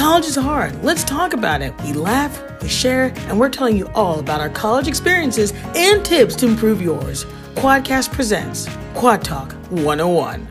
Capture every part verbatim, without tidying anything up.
College is hard. Let's talk about it. We laugh, we share, and we're telling you all about our college experiences and tips to improve yours. Quadcast presents Quad Talk one oh one.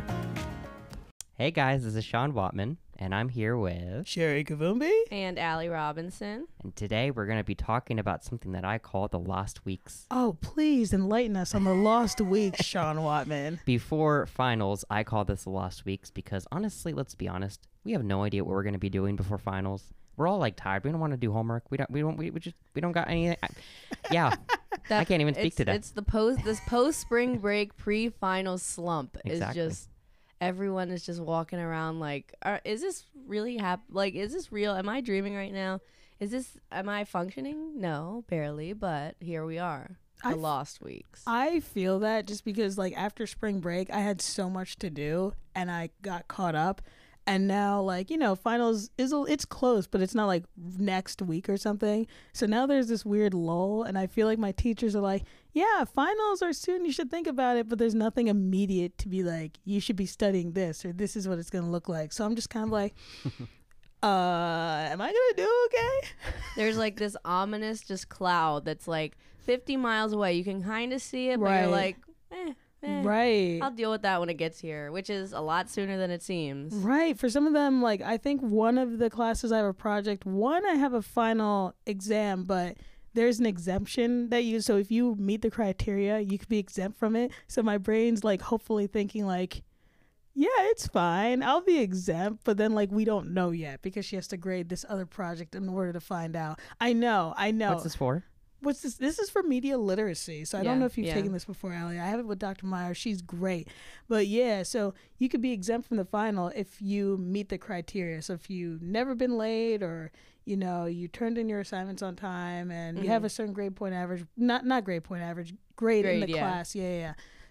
Hey guys, this is Sean Watman, and I'm here with Sherry Kavumbi and Allie Robinson. And today we're going to be talking about something that I call the lost weeks. Oh, please enlighten us on the lost weeks, Sean Watman. Before finals, I call this the lost weeks because honestly, let's be honest, we have no idea what we're going to be doing before finals. We're all like tired. We don't want to do homework. We don't. We don't. We, we just. We don't got any. I, yeah, that, I can't even speak it's, to that. It's the post. This post spring break pre final slump Exactly. is just. Everyone is just walking around like, are, is this really hap- Like, is this real? Am I dreaming right now? Is this? Am I functioning? No, barely. But here we are. The I lost weeks. I feel that just because, like, after spring break, I had so much to do and I got caught up. And now, like, you know, finals is a, it's close, but it's not like next week or something. So now there's this weird lull, and I feel like my teachers are like, yeah, finals are soon. You should think about it. But there's nothing immediate to be like, you should be studying this or this is what it's going to look like. So I'm just kind of like, uh, am I going to do okay? There's like this ominous just cloud that's like fifty miles away. You can kind of see it, but Right. you're like, eh. Eh, Right. I'll deal with that when it gets here, which is a lot sooner than it seems. Right. For some of them, like, I think one of the classes I have a project, one I have a final exam, but there's an exemption that you, so if you meet the criteria, you could be exempt from it. So my brain's like hopefully thinking like, yeah, it's fine. I'll be exempt. But then, like, we don't know yet because she has to grade this other project in order to find out. I know. I know. What's this for? What's this? This is for media literacy. So I Yeah, don't know if you've yeah. taken this before, Allie. I have it with Doctor Meyer. She's great. But yeah, so you could be exempt from the final if you meet the criteria. So if you've never been late or, you know, you turned in your assignments on time and Mhm. you have a certain grade point average, not not grade point average, grade, in Grade, the yeah. class. Yeah, yeah, yeah.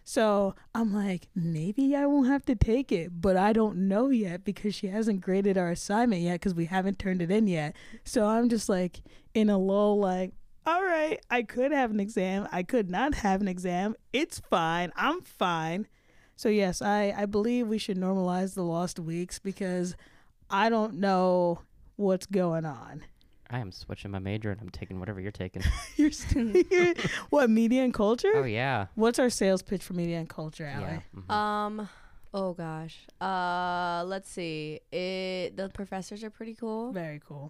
So I'm like, maybe I won't have to take it, but I don't know yet because she hasn't graded our assignment yet because we haven't turned it in yet. So I'm just like in a lull, like, all right, I could have an exam. I could not have an exam. It's fine. I'm fine. So, yes, I, I believe we should normalize the lost weeks because I don't know what's going on. I am switching my major and I'm taking whatever you're taking. You're still here. What, media and culture? Oh yeah. What's our sales pitch for media and culture, Allie? Yeah. mhm. Um, oh gosh. Uh, let's see. It the professors are pretty cool. Very cool.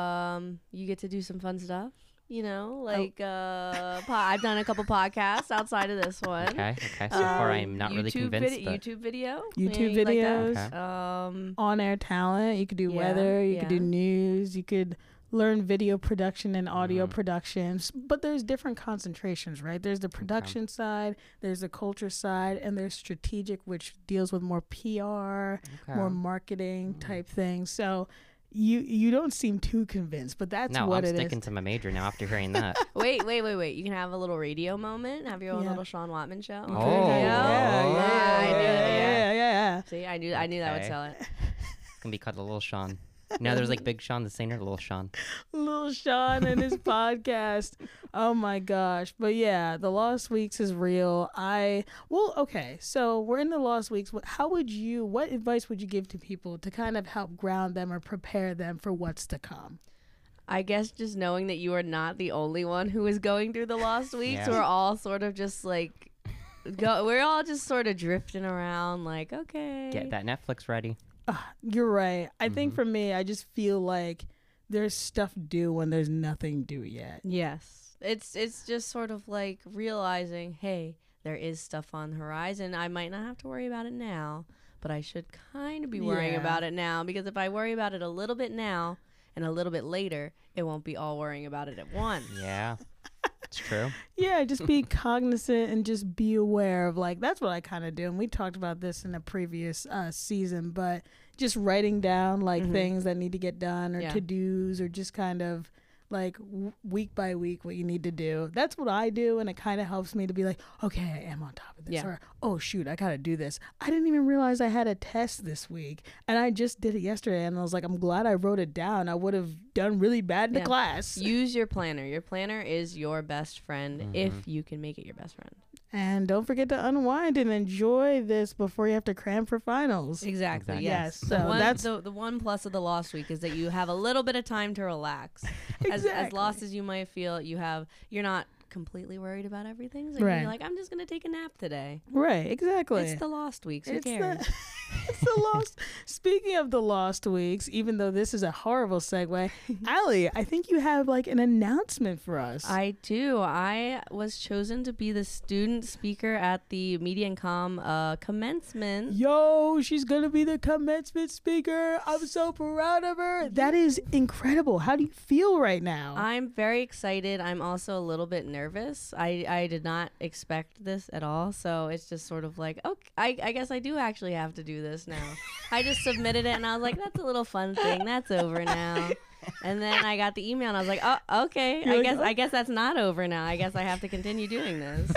Um, you get to do some fun stuff. You Oh. know, like uh, po- I've done a couple podcasts outside of this one. Okay. Okay. So far, I'm not really YouTube convinced. vid- but YouTube video. YouTube Yeah, you like that? videos. Okay. Um, On-air talent. You could do Yeah, weather. You could do yeah. news. You could learn video production and audio Mhm. productions. But there's different concentrations, right? There's the production side, there's the culture side, and there's strategic, which deals with more P R, Okay. more marketing Mm. type things. So you you don't seem too convinced, but that's no, what I'm it sticking is. to my major now after hearing that. wait, wait, wait, wait. You can have a little radio moment. Have your own Yeah. little Sean Watman show. Oh. yeah, yeah, Oh. yeah, I knew yeah, that, yeah, yeah. yeah, yeah. See, I knew, I knew that would Okay. sell it. It's gonna be called the Little Sean. Now there's like Big Sean the singer, Little Sean. Little Sean and his podcast. Oh my gosh. But yeah, the Lost Weeks is real. I, well, okay. So we're in the Lost Weeks. Wh- How would you, what advice would you give to people to kind of help ground them or prepare them for what's to come? I guess just knowing that you are not the only one who is going through the lost weeks. Yeah. We're all sort of just like, go. We're all just sort of drifting around. Like, okay. Get that Netflix ready. Uh, you're right. I think Mhm. for me, I just feel like there's stuff due when there's nothing due yet. Yes. It's it's just sort of like realizing, hey, there is stuff on the horizon. I might not have to worry about it now, but I should kind of be worrying Yeah. about it now, because if I worry about it a little bit now and a little bit later, it won't be all worrying about it at once. Yeah. It's true. Yeah, just be cognizant and just be aware of, like, that's what I kind of do. And we talked about this in a previous uh, season, but just writing down, like, Mhm. things that need to get done or Yeah. to-dos or just kind of, like, w- week by week what you need to do. That's what I do, and it kind of helps me to be like, okay, I am on top of this. Yeah. Or, oh, shoot, I got to do this. I didn't even realize I had a test this week, and I just did it yesterday, and I was like, I'm glad I wrote it down. I would have done really bad in Yeah. the class. Use your planner. Your planner is your best friend Mhm. if you can make it your best friend. And don't forget to unwind and enjoy this before you have to cram for finals. Exactly. Exactly. Yes. Yes, The so one, that's- the, the one plus of the lost week is that you have a little bit of time to relax. As, as Exactly. lost as you might feel, you have you're not completely worried about everything. So Right. you're like, I'm just gonna take a nap today. Right, exactly. It's the lost weeks. Who It's the- cares? it's the lost. Speaking of the lost weeks, even though this is a horrible segue, Allie, I think you have like an announcement for us. I do. I was chosen to be the student speaker at the Media and Com uh, commencement. Yo, she's gonna be the commencement speaker. I'm so proud of her. That is incredible. How do you feel right now? I'm very excited. I'm also a little bit nervous. I, I did not expect this at all. So it's just sort of like, okay, I, I guess I do actually have to do this now. I just submitted it and I was like, that's a little fun thing. That's over now. And then I got the email and I was like, oh, okay. You're I like, guess "Oh." I guess that's not over now. I guess I have to continue doing this.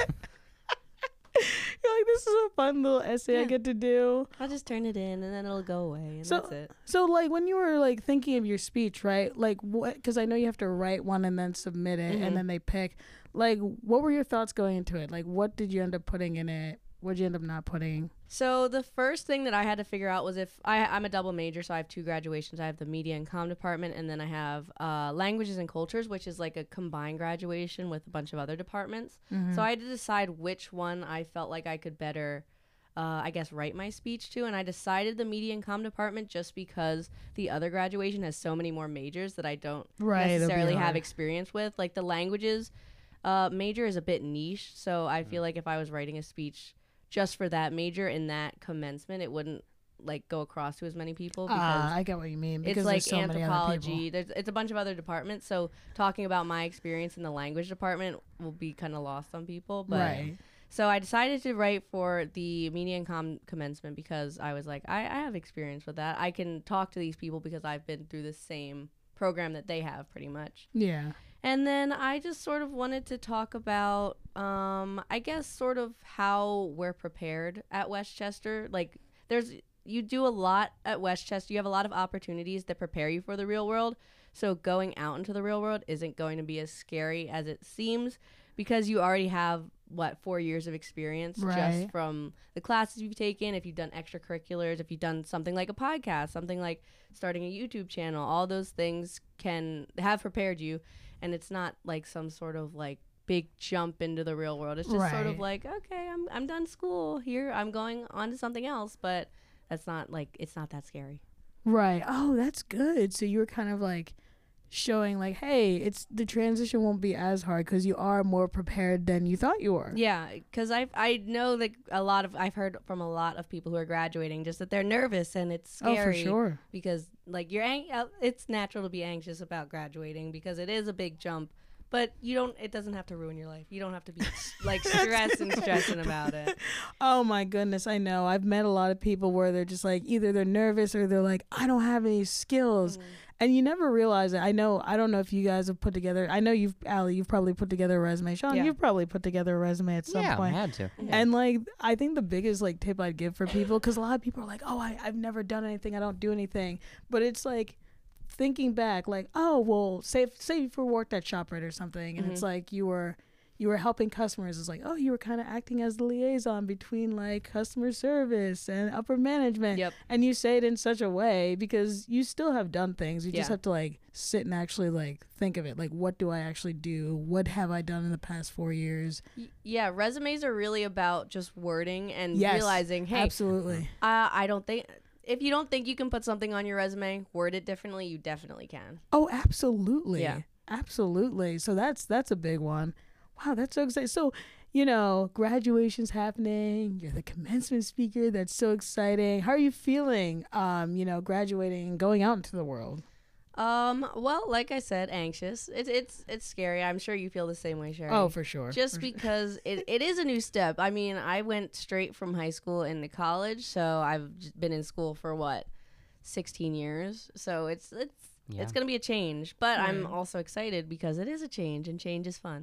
You're like, this is a fun little essay I Yeah. get to do. I'll just turn it in and then it'll go away and So- that's it. So, like, when you were like thinking of your speech, right? Like, what? Because I know you have to write one and then submit it, Mhm. and then they pick. Like, what were your thoughts going into it? Like, what did you end up putting in it? What did you end up not putting? So the first thing that I had to figure out was if I, I'm a double major, so I have two graduations. I have the media and comm department, and then I have uh, languages and cultures, which is like a combined graduation with a bunch of other departments. Mm-hmm. So I had to decide which one I felt like I could better, uh, I guess, write my speech to. And I decided the media and comm department just because the other graduation has so many more majors that I don't Right, it'll be necessarily have hard. experience with. Like the languages uh, major is a bit niche, so I feel like if I was writing a speech just for that major in that commencement, it wouldn't like go across to as many people because Ah, I get what you mean. Because it's like there's so many other people. anthropology. There's it's a bunch of other departments. So talking about my experience in the language department will be kind of lost on people. But Right. so I decided to write for the media and com commencement because I was like, I, I have experience with that. I can talk to these people because I've been through the same program that they have pretty much. Yeah. And then I just sort of wanted to talk about, um, I guess, sort of how we're prepared at Westchester. Like, there's, you do a lot at Westchester. You have a lot of opportunities that prepare you for the real world. So going out into the real world isn't going to be as scary as it seems because you already have, what, four years of experience Right. just from the classes you've taken, if you've done extracurriculars, if you've done something like a podcast, something like starting a YouTube channel. All those things can have prepared you. And it's not like some sort of like big jump into the real world. It's just sort of Right. like, okay, I'm I'm done school here. I'm going on to something else, but that's not like it's not that scary. Right. Oh, that's good. So you were kind of like showing like, hey, it's the transition won't be as hard because you are more prepared than you thought you were. Yeah, because I I know that a lot of I've heard from a lot of people who are graduating just that they're nervous and it's Oh, scary. for sure. Because like you're ang- uh, it's natural to be anxious about graduating because it is a big jump. But you don't. It doesn't have to ruin your life. You don't have to be like stressed and stressing about it. Oh my goodness, I know. I've met a lot of people where they're just like either they're nervous or they're like, I don't have any skills. Mm. And you never realize it. I know, I don't know if you guys have put together, I know you've, Allie, you've probably put together a resume. Sean, Yeah. you've probably put together a resume at some yeah, I point. had to. And like, I think the biggest like tip I'd give for people, because a lot of people are like, oh, I, I've never done anything. I don't do anything. But it's like, thinking back, like, oh, well, say if, say if you worked at ShopRite or something, and Mhm. it's like you were you were helping customers. It's like, oh, you were kind of acting as the liaison between like customer service and upper management. Yep. And you say it in such a way because you still have done things. You just Yeah. have to like sit and actually like think of it. Like, what do I actually do? What have I done in the past four years? Y- Yeah, resumes are really about just wording and Yes, realizing, hey, Absolutely. uh, I don't think if you don't think you can put something on your resume, word it differently. You definitely can. Oh, absolutely. Yeah. Absolutely. So that's that's a big one. Wow, that's so exciting. So, you know, graduation's happening. You're the commencement speaker. That's so exciting. How are you feeling? Um, you know, graduating and going out into the world. Um, well, like I said, anxious. It's it's it's scary. I'm sure you feel the same way, Sherry. Oh, for sure. Just For sure. because it, it is a new step. I mean, I went straight from high school into college, so I've j- been in school for what, sixteen years. So it's it's Yeah. it's gonna be a change, but I'm Right. also excited because it is a change, and change is fun.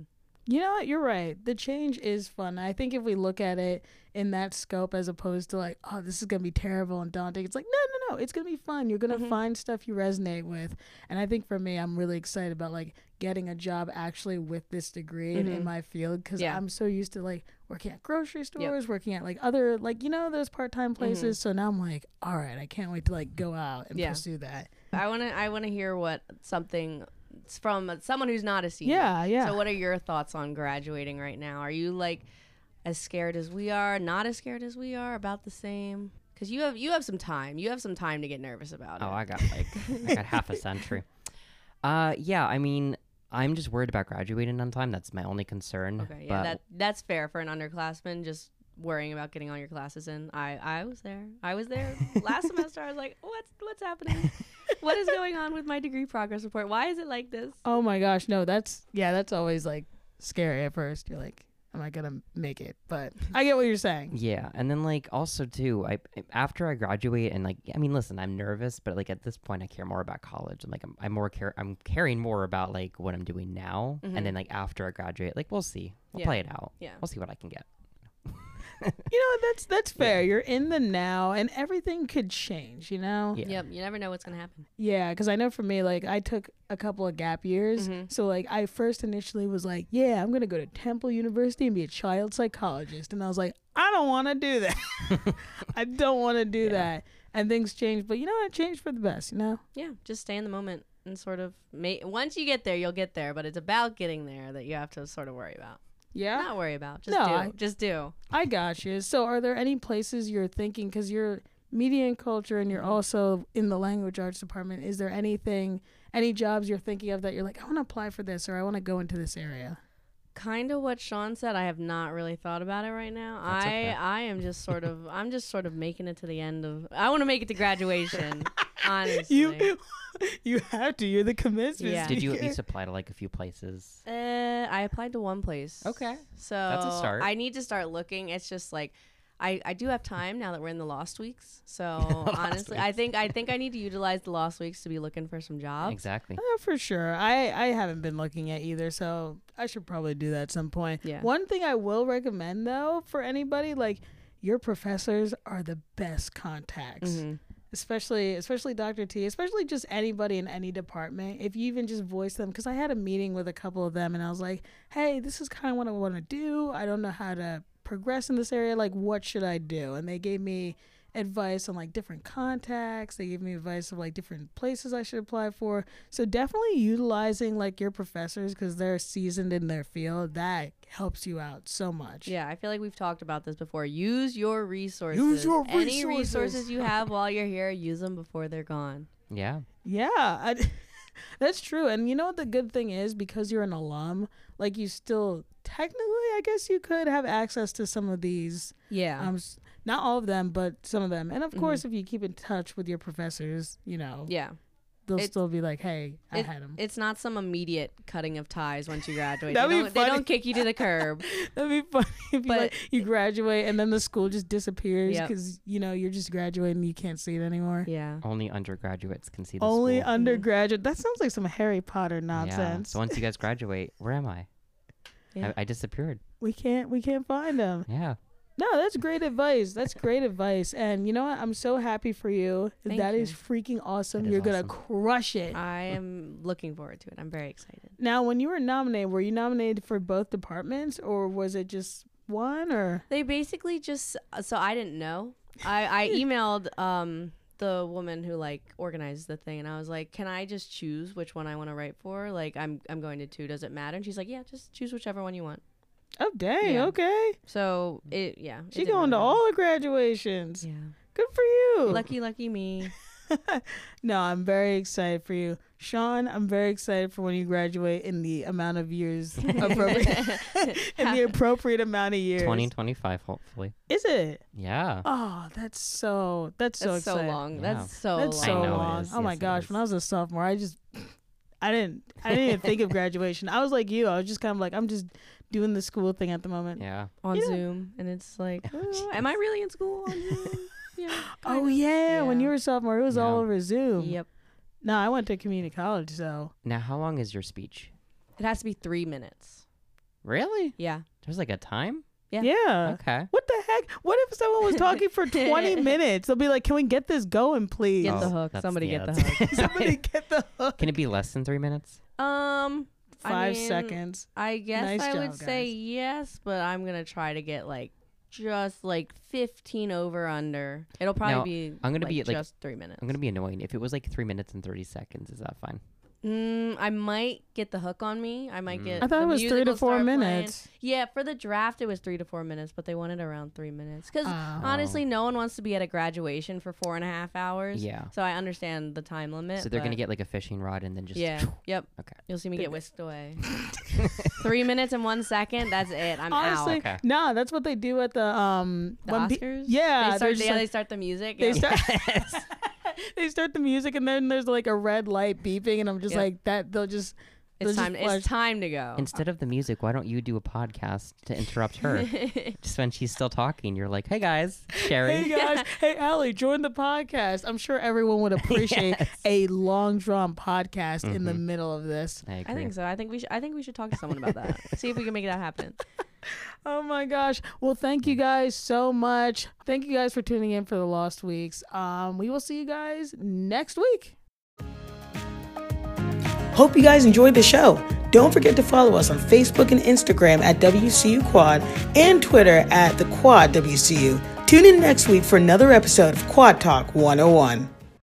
You know what? You're right. The change is fun. I think if we look at it in that scope as opposed to like, oh, this is going to be terrible and daunting, it's like, no, no, no. It's going to be fun. You're going to Mhm. find stuff you resonate with. And I think for me, I'm really excited about like getting a job actually with this degree and in Mhm. my field because Yeah. I'm so used to like working at grocery stores, working at like other, like, you know, those part-time places. So now I'm like, all right, I can't wait to like go out and Yeah. pursue that. I want to I want to hear what something s- from someone who's not a senior. Yeah, yeah. So what are your thoughts on graduating right now? Are you like as scared as we are, not as scared as we are, about the same? Cuz you have you have some time. You have some time to get nervous about it. Oh, I got like I got half a century. Uh, yeah. I mean, I'm just worried about graduating on time. That's my only concern. Okay, yeah, But that that's fair for an underclassman, just worrying about getting all your classes in. I I was there. I was there last semester. I was like, what's what's happening? What is going on with my degree progress report? Why is it like this? Oh my gosh, no, that's yeah, that's always like scary at first. You're like, am I gonna make it? But I get what you're saying. yeah, and then like also too, I after I graduate and like I mean, listen, I'm nervous, but like at this point, I care more about college. I'm like I'm, I'm more care I'm caring more about like what I'm doing now, Mhm. and then like after I graduate, like we'll see, we'll Yeah. play it out. Yeah. We'll see what I can get. You know what? That's that's fair. You're in the now, and everything could change. You know. Yeah. Yep, you never know what's gonna happen. Yeah, because I know for me, like I took a couple of gap years. Mhm. So like I first initially was like, yeah, I'm gonna go to Temple University and be a child psychologist, and I was like, I don't want to do that. I don't want to do Yeah. that. And things changed, but you know what? It changed for the best. You know. Yeah, just stay in the moment and sort of ma- once you get there, you'll get there. But it's about getting there that you have to sort of worry about. Yeah. Not worry about. Just No, do. I- Just do. I got you. So, are there any places you're thinking, because you're media and culture and you're also in the language arts department, is there anything, any jobs you're thinking of that you're like, I want to apply for this or I want to go into this area? Kind of what Sean said. I have not really thought about it right now. That's I okay. I am just sort of I'm just sort of making it to the end of. I want to make it to graduation. honestly. You you have to. You're the commencement Yeah. Did you at speaker. least apply to like a few places? Uh, I applied to one place. Okay. So That's a start. I need to start looking. It's just like I, I do have time now that we're in the lost weeks. So Lost honestly, I weeks. think I think I need to utilize the lost weeks to be looking for some jobs. Exactly. Oh, for sure. I, I haven't been looking at either, so I should probably do that at some point. Yeah. One thing I will recommend, though, for anybody, like, your professors are the best contacts. Mhm. Especially, especially Doctor T, especially just anybody in any department. If you even just voice them, because I had a meeting with a couple of them, and I was like, "Hey, this is kind of what I want to do. I don't know how to progress in this area. Like, what should I do?" And they gave me advice on like different contacts. They gave me advice of like different places I should apply for. So definitely utilizing like your professors because they're seasoned in their field. That helps you out so much. Yeah, I feel like we've talked about this before. Use your resources. Use your Any resources. resources you have while you're here, use them before they're gone. Yeah. Yeah, I, that's true. And you know what the good thing is? Because you're an alum, like you still technically, I guess you could have access to some of these. Yeah. Um, s- not all of them, but some of them. And of Mhm. course, if you keep in touch with your professors, you know, yeah. they'll It's- still be like, "Hey, I it- had them." It's not some immediate cutting of ties once you graduate. That'd they, be don't, they funny. don't kick you to the curb. That'd be funny if you, But- like, you graduate and then the school just disappears Yep. because you know you're just graduating and you can't see it anymore. Yeah. Only undergraduates can see the Only school. undergraduate. That sounds like some Harry Potter Yeah. nonsense. So once you guys graduate, where am I? Yeah. I, I disappeared. we can't. We can't find them. Yeah. No, that's great advice. That's great advice. And you know what? I'm so happy for you. Thank That is you. freaking awesome. That is You're gonna awesome. crush it. I am looking forward to it. I'm very excited. Now, when you were nominated, were you nominated for both departments, or was it just one? Or They basically just so I didn't know. I I emailed um the woman who like organized the thing, and I was like, "Can I just choose which one I want to write for? Like, I'm I'm going to two. Does it matter?" And she's like, "Yeah, just choose whichever one you want." oh dang, Yeah. okay. So it yeah. it She didn't going to really all the graduations. matter. Good for you. Yeah. Lucky lucky me. No, I'm very excited for you, Sean. I'm very excited for when you graduate in the amount of years appropriate in the appropriate amount of years. twenty twenty-five, hopefully. Is it? Yeah. Oh, that's so. That's so That's so exciting. long. Yeah. That's so That's long. so I know it long. is. Oh my Yes, it gosh! is. When I was a sophomore, I just, I didn't, I didn't even think of graduation. I was like you. I was just kind of like, I'm just doing the school thing at the moment. Yeah. on You know- Zoom, and it's like, oh, am I really in school on Zoom? Yeah. Oh kinda. yeah, when Yeah. you were a sophomore, it was all Yeah. over Zoom. Yep. No, I went to community college, so Now, how long is your speech? It has to be three minutes. Really? Yeah. There's like a time? Yeah. Yeah. Okay. What the heck? What if someone was talking for twenty minutes? They'll be like, "Can we get this going, please?" Get the Oh, hook. that's- Somebody yeah, get the that's- hook. Somebody get the hook. Can it be less than three minutes? Um, I Five mean, seconds. I guess Nice I would job, say guys. yes, but I'm gonna try to get like just like fifteen over under. It'll probably Now, be. I'm gonna like, be at, like- just three minutes. I'm gonna be annoying. If it was like three minutes and thirty seconds, is that fine? Mm, I might get the hook on me. I might Mm. get. I thought the it was music three to will four start playing. minutes. Yeah, for the draft it was three to four minutes, but they wanted around three minutes. Because Oh. honestly, no one wants to be at a graduation for four and a half hours. Yeah. So I understand the time limit. So they're gonna but get like a fishing rod and then just Yeah. Yep. Okay. You'll see me They're get g- whisked away. Three minutes and one second. That's it. I'm Honestly, out. Okay. nah, that's what they do at the um The when pe- Oscars. yeah, They they're start. just Yeah, like- they start the music. they yeah. start they start the music and then there's like a red light beeping and I'm just Yep. like that they'll just It's they'll time. just flush. It's time to go. Instead of the music, why don't you do a podcast to interrupt her? Just when she's still talking, you're like, "Hey guys, Sherry." Hey guys, hey Allie, join the podcast. I'm sure everyone would appreciate Yes. a long drawn podcast in the Mhm. middle of this. I agree. I think so. I think we should. I think we should talk to someone about that. See if we can make that happen. Oh my gosh. Well, thank you guys so much. Thank you guys for tuning in for the Lost Weeks. Um, we will see you guys next week. Hope you guys enjoyed the show. Don't forget to follow us on Facebook and Instagram at W C U Quad and Twitter at the Quad W C U. Tune in next week for another episode of Quad Talk one oh one.